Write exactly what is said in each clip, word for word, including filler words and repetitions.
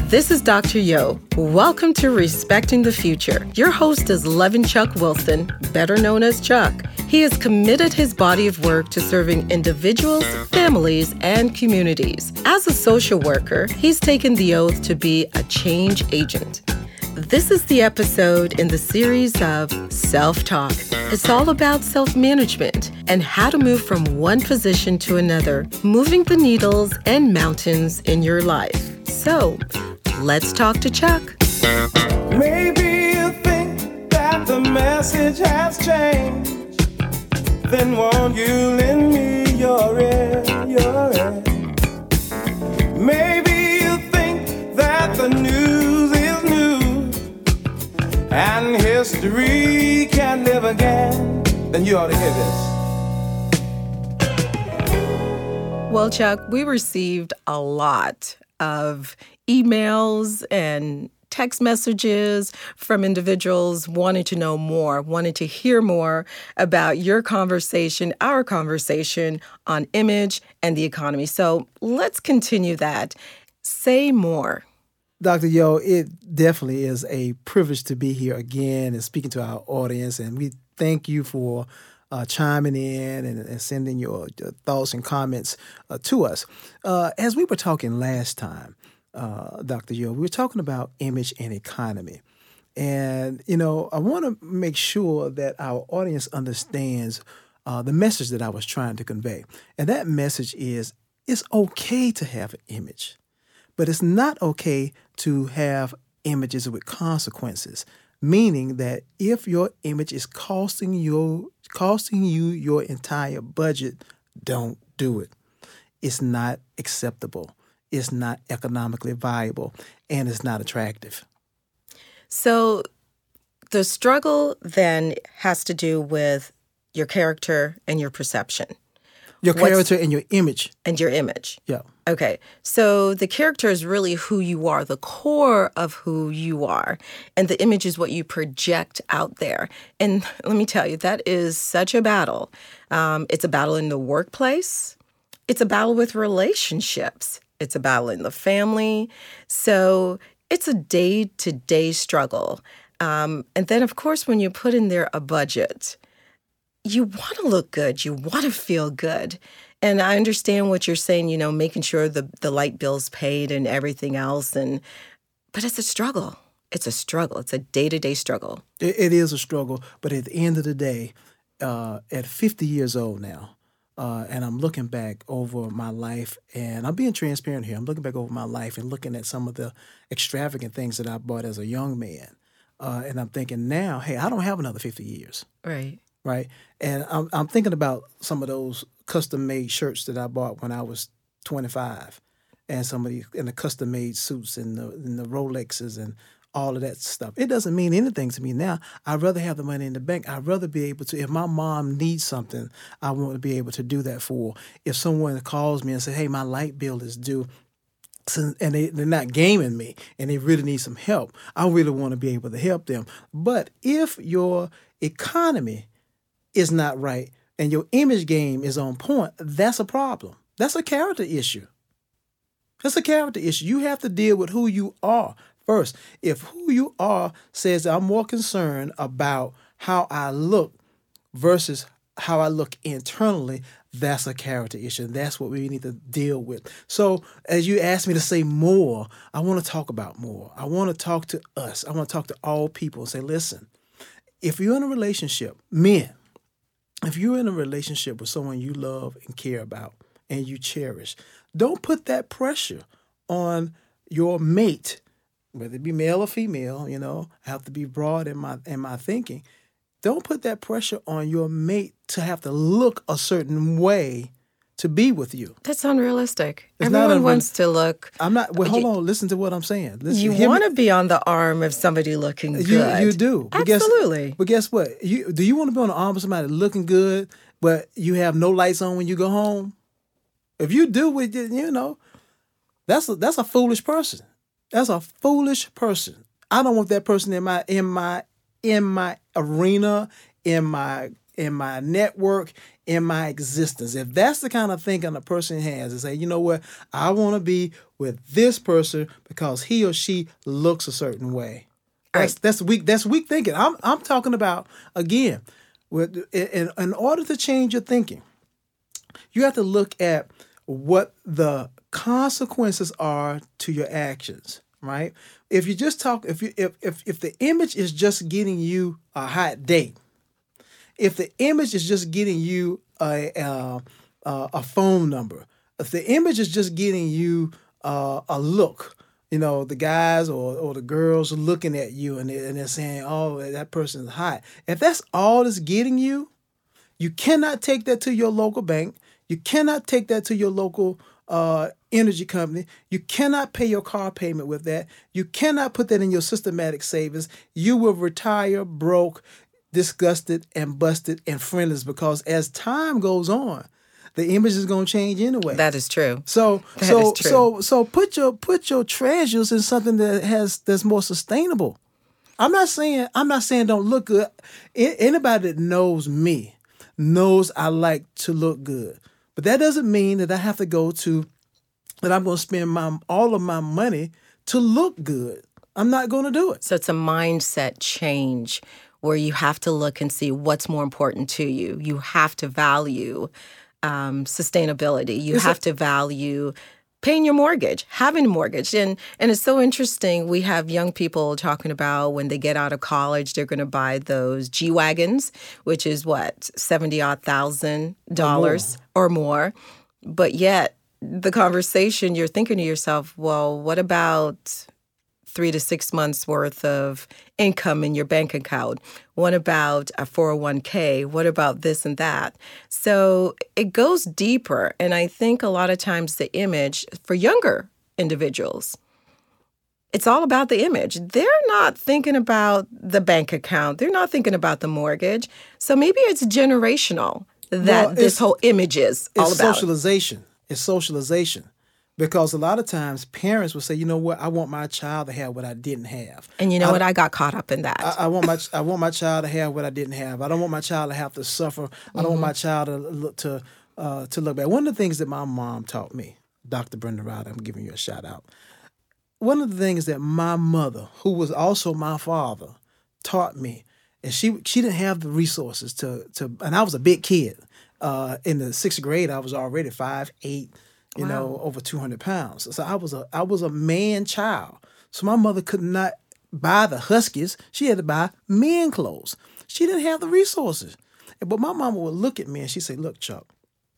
This is Doctor Yo. Welcome to Respecting the Future. Your host is Levin Chuck Wilson, better known as Chuck. He has committed his body of work to serving individuals, families, and communities. As a social worker, he's taken the oath to be a change agent. This is the episode in the series of Self-Talk. It's all about self-management and how to move from one position to another, moving the needles and mountains in your life. So, let's talk to Chuck. Maybe you think that the message has changed. Then won't you lend me your ear, your ear? Maybe you think that the news is news and history can live again. Then you ought to hear this. Well, Chuck, we received a lot of emails and text messages from individuals wanting to know more, wanting to hear more about your conversation, our conversation on image and the economy. So let's continue that. Say more. Doctor Yo, it definitely is a privilege to be here again and speaking to our audience. And we thank you for uh, chiming in and, and sending your, your thoughts and comments uh, to us. Uh, as we were talking last time, Uh, Doctor Yo, we were talking about image and economy. And, you know, I want to make sure that our audience understands uh, the message that I was trying to convey. And that message is, it's okay to have an image, but it's not okay to have images with consequences, meaning that if your image is costing you, costing you your entire budget, don't do it. It's not acceptable. It's not economically viable, and it's not attractive. So the struggle then has to do with your character and your perception. Your character What's, and your image. And your image. Yeah. Okay. So the character is really who you are, the core of who you are. And the image is what you project out there. And let me tell you, that is such a battle. Um, it's a battle in the workplace. It's a battle with relationships. It's a battle in the family. So it's a day-to-day struggle. Um, and then, of course, when you put in there a budget, you want to look good. You want to feel good. And I understand what you're saying, you know, making sure the, the light bill's paid and everything else. And but it's a struggle. It's a struggle. It's a day-to-day struggle. It, it is a struggle. But at the end of the day, uh, at fifty years old now, Uh, and I'm looking back over my life, and I'm being transparent here. I'm looking back over my life and looking at some of the extravagant things that I bought as a young man. Uh, and I'm thinking now, hey, I don't have another fifty years. Right. Right. And I'm, I'm thinking about some of those custom-made shirts that I bought when I was twenty-five, and some of the, and the custom-made suits and the, and the Rolexes and all of that stuff. It doesn't mean anything to me now. I'd rather have the money in the bank. I'd rather be able to, if my mom needs something, I want to be able to do that for her. If someone calls me and says, hey, my light bill is due, and they, they're not gaming me and they really need some help, I really want to be able to help them. But if your economy is not right and your image game is on point, that's a problem. That's a character issue. That's a character issue. You have to deal with who you are first. If who you are says that I'm more concerned about how I look versus how I look internally, that's a character issue. And that's what we need to deal with. So as you asked me to say more, I want to talk about more. I want to talk to us. I want to talk to all people and say, listen, if you're in a relationship, men, if you're in a relationship with someone you love and care about and you cherish, don't put that pressure on your mate, whether it be male or female. You know, I have to be broad in my in my thinking. Don't put that pressure on your mate to have to look a certain way to be with you. That's unrealistic. It's Everyone not unreal- wants to look. I'm not. Well, hold you, on. Listen to what I'm saying. Listen, you want to be on the arm of somebody looking good. You, you do. But Absolutely. Guess, but guess what? You do you want to be on the arm of somebody looking good, but you have no lights on when you go home? If you do, with you know, that's a, that's a foolish person. That's a foolish person. I don't want that person in my in my in my arena, in my in my network, in my existence. If that's the kind of thinking a person has, to say, you know what, I want to be with this person because he or she looks a certain way. That's Right. that's weak. That's weak thinking. I'm I'm talking about again, with in, in order to change your thinking, you have to look at what the consequences are to your actions. Right? If you just talk, if you if if if the image is just getting you a hot date, if the image is just getting you a uh, uh, a phone number, if the image is just getting you uh, a look, you know, the guys or, or the girls are looking at you and they're, and they're saying, oh, that person's hot. If that's all it's getting you, you cannot take that to your local bank. You cannot take that to your local uh, energy company. You cannot pay your car payment with that. You cannot put that in your systematic savings. You will retire broke, disgusted, and busted and friendless because as time goes on, the image is going to change anyway. That is true. So That so is true. so so put your put your treasures in something that has that's more sustainable. I'm not saying I'm not saying don't look good. A- Anybody that knows me knows I like to look good. But that doesn't mean that I have to go to that I'm going to spend my all of my money to look good. I'm not going to do it. So it's a mindset change where you have to look and see what's more important to you. You have to value um, sustainability. You It's a- have to value paying your mortgage, having a mortgage. And and it's so interesting. We have young people talking about when they get out of college, they're going to buy those G-Wagons, which is what, seventy odd thousand dollars or more. But yet the conversation, you're thinking to yourself, well, what about three to six months worth of income in your bank account? What about a four oh one k? What about this and that? So it goes deeper. And I think a lot of times the image for younger individuals, it's all about the image. They're not thinking about the bank account. They're not thinking about the mortgage. So maybe it's generational that Well, this it's- whole image is all It's about. socialization. It's socialization. Because a lot of times parents will say, you know what, I want my child to have what I didn't have. And you know what? I got caught up in that. I, I want my I want my child to have what I didn't have. I don't want my child to have to suffer. I don't want my child to look to uh, to look back. One of the things that my mom taught me, Doctor Brenda Ryder, I'm giving you a shout out. One of the things that my mother, who was also my father, taught me, and she she didn't have the resources to to, and I was a big kid. Uh, in the sixth grade, I was already five eight. You know, over two hundred pounds. So I was a I was a man child. So my mother could not buy the Huskies. She had to buy men clothes. She didn't have the resources. But my mama would look at me and she'd say, look, Chuck,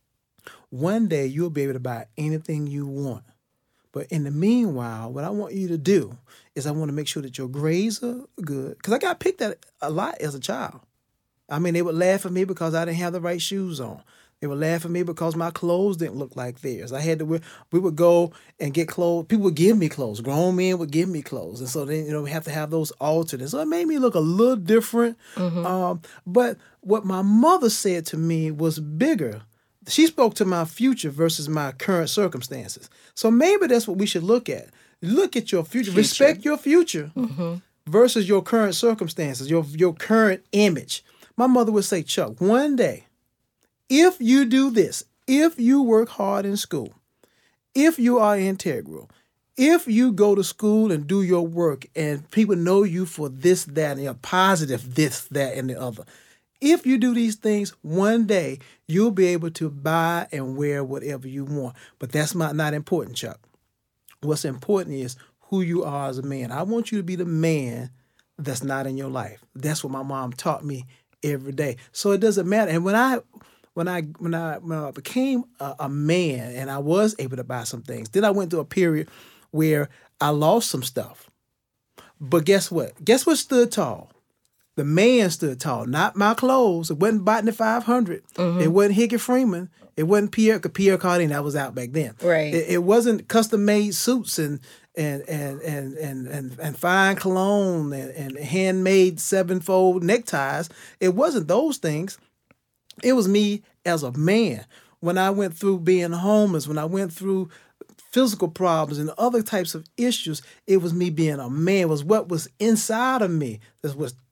one day you'll be able to buy anything you want. But in the meanwhile, what I want you to do is I want to make sure that your grades are good. Because I got picked at a lot as a child. I mean, they would laugh at me because I didn't have the right shoes on. They would laugh at me because my clothes didn't look like theirs. I had to wear, we would go and get clothes. People would give me clothes. Grown men would give me clothes. And so then, you know, we have to have those altered. And so it made me look a little different. Um, but what my mother said to me was bigger. She spoke to my future versus my current circumstances. So maybe that's what we should look at. Look at your future. Future. Respect your future versus your current circumstances, your, your current image. My mother would say, Chuck, one day, if you do this, if you work hard in school, if you are integral, if you go to school and do your work and people know you for this, that, and a positive this, that, and the other, if you do these things, one day you'll be able to buy and wear whatever you want. But that's not, not important, Chuck. What's important is who you are as a man. I want you to be the man that's not in your life. That's what my mom taught me every day. So it doesn't matter. And when I when I when I when I became a, a man and I was able to buy some things, then I went through a period where I lost some stuff. But guess what? Guess what stood tall? The man stood tall, not my clothes. It wasn't Botany five hundred. Mm-hmm. It wasn't Hickey Freeman. It wasn't Pierre Pierre Cardin. That was out back then. Right. It, it wasn't custom made suits and and and and and and, and fine cologne and, and handmade sevenfold neckties. It wasn't those things. It was me as a man. When I went through being homeless, when I went through physical problems and other types of issues, it was me being a man. It was what was inside of me that was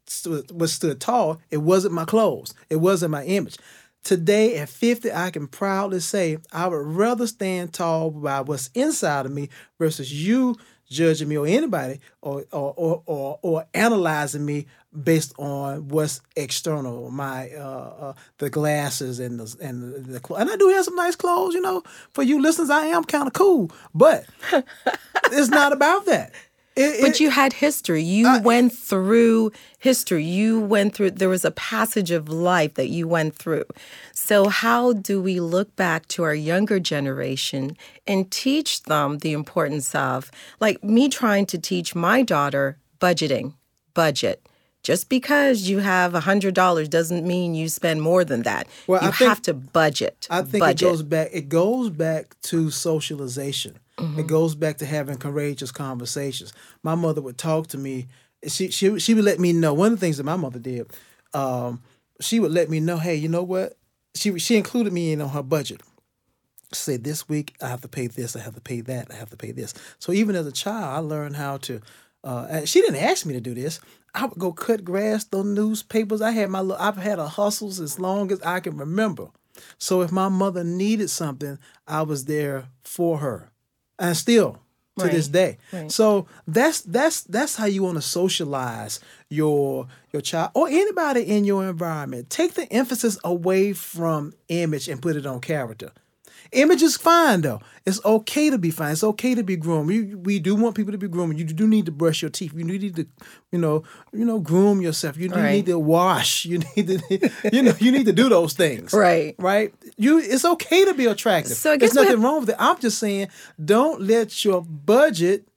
stood, what stood tall, it wasn't my clothes. It wasn't my image. Today, at fifty, I can proudly say I would rather stand tall by what's inside of me versus you judging me or anybody or or or or, or analyzing me based on what's external, my uh, uh, the glasses and the and the, the clothes. And I do have some nice clothes, you know. For you listeners, I am kind of cool, but it's not about that. It, But it, you had history. You I- went through history. You went through, there was a passage of life that you went through. So how do we look back to our younger generation and teach them the importance of, like me trying to teach my daughter budgeting, budget. Just because you have one hundred dollars doesn't mean you spend more than that. Well, you I think- have to budget. I think budget. it goes back. It goes back to socialization. Mm-hmm. It goes back to having courageous conversations. My mother would talk to me. She she she would let me know. One of the things that my mother did, um, she would let me know. Hey, you know what? She she included me in on her budget. She said, this week I have to pay this. I have to pay that. I have to pay this. So even as a child, I learned how to. Uh, and she didn't ask me to do this. I would go cut grass on newspapers. I had my little, I've had a hustles as long as I can remember. So if my mother needed something, I was there for her, and still to Right. this day. Right. So that's that's that's how you want to socialize your your child or anybody in your environment. Take the emphasis away from image and put it on character. Image is fine though. It's okay to be fine. It's okay to be groomed. We, we do want people to be groomed. You do need to brush your teeth. You need to, you know, you know, groom yourself. You do Right. need to wash. You need to, you know, you need to do those things. Right. Right. You. It's okay to be attractive. So I guess There's we nothing wrong with it. I'm just saying, don't let your budget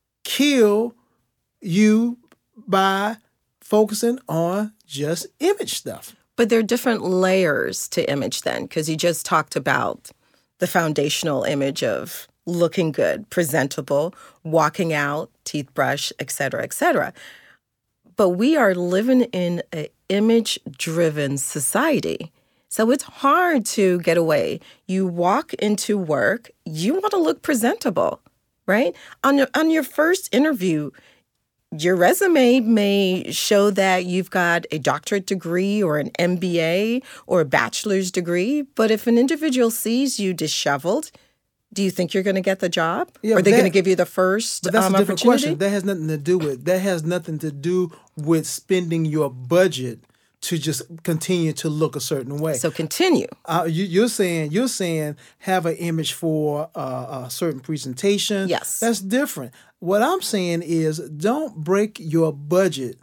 kill you by focusing on just image stuff. But there are different layers to image then, because you just talked about the foundational image of looking good, presentable, walking out, teeth brush, et cetera, et cetera. But we are living in an image-driven society. So it's hard to get away. You walk into work, you want to look presentable, right? On your, on your first interview, your resume may show that you've got a doctorate degree or an M B A or a bachelor's degree, but if an individual sees you disheveled, do you think you're going to get the job? Yeah, Are they that- going to give you the first But that's um, a different opportunity? question. That has nothing to do with. That has nothing to do with spending your budget to just continue to look a certain way. So continue. Uh, you, you're saying you're saying have an image for uh, a certain presentation. Yes. That's different. What I'm saying is don't break your budget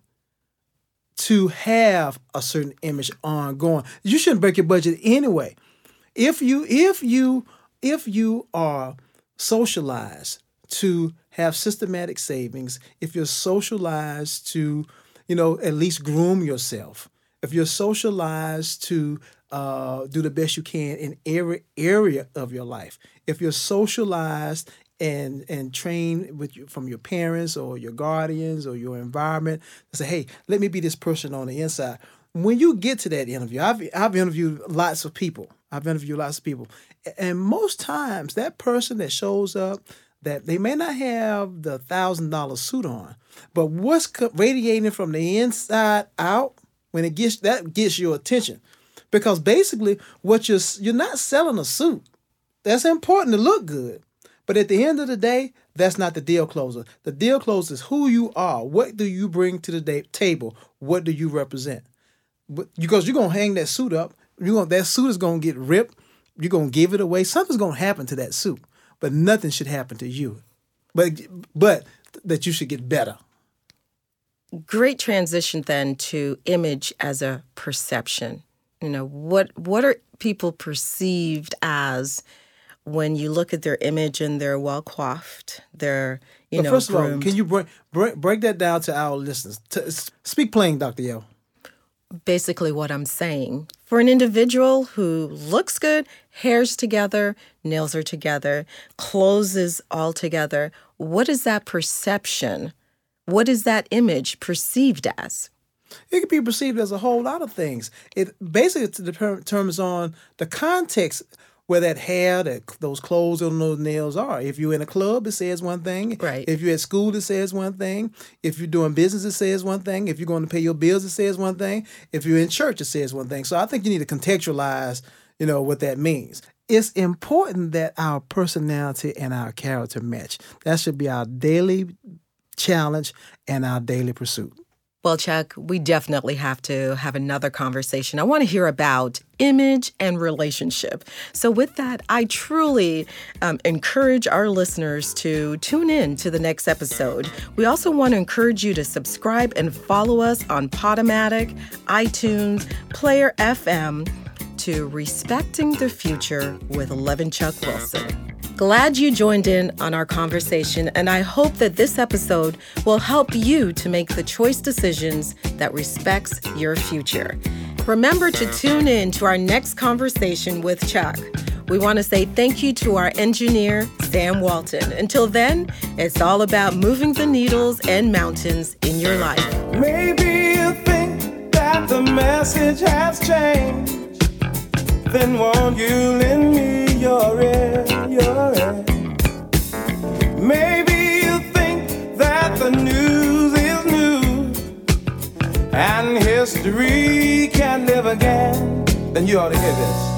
to have a certain image ongoing. You shouldn't break your budget anyway. If you if you if you are socialized to have systematic savings, if you're socialized to, you know, at least groom yourself, if you're socialized to uh, do the best you can in every area of your life, if you're socialized and and trained with you, from your parents or your guardians or your environment to say, hey, let me be this person on the inside. When you get to that interview, I've I've interviewed lots of people. I've interviewed lots of people, and most times that person that shows up, that they may not have the thousand dollar suit on, but what's co- radiating from the inside out, when it gets that gets your attention, because basically what you're you're not selling a suit. That's important to look good, but at the end of the day, that's not the deal closer. The deal closer is who you are. What do you bring to the da- table? What do you represent? But, because you're gonna hang that suit up, you going that suit is gonna get ripped. You're gonna give it away. Something's gonna happen to that suit, but nothing should happen to you. But but that you should get better. Great transition then to image as a perception. You know, what what are people perceived as when you look at their image and they're well coiffed, they're, you But know, first of all, groomed? can you break, break break that down to our listeners? To, speak plain, Doctor Yo. Basically what I'm saying. For an individual who looks good, hair's together, nails are together, clothes is all together, what is that perception? What is that image perceived as? It could be perceived as a whole lot of things. It basically determines on the context. where that hair, that those clothes on those nails are. If you're in a club, it says one thing. Right. If you're at school, it says one thing. If you're doing business, it says one thing. If you're going to pay your bills, it says one thing. If you're in church, it says one thing. So I think you need to contextualize, you know, what that means. It's important that our personality and our character match. That should be our daily challenge and our daily pursuit. Well, Chuck, we definitely have to have another conversation. I want to hear about image and relationship. So with that, I truly um, encourage our listeners to tune in to the next episode. We also want to encourage you to subscribe and follow us on Podomatic, iTunes, Player F M to Respecting the Future with Levin Chuck Wilson. Glad you joined in on our conversation, and I hope that this episode will help you to make the choice decisions that respects your future. Remember to tune in to our next conversation with Chuck. We want to say thank you to our engineer, Sam Walton. Until then, it's all about moving the needles and mountains in your life. Maybe you think that the message has changed. Then won't you lend me your ear, your ear? Maybe you think that the news is new and history can live again. Then you ought to hear this.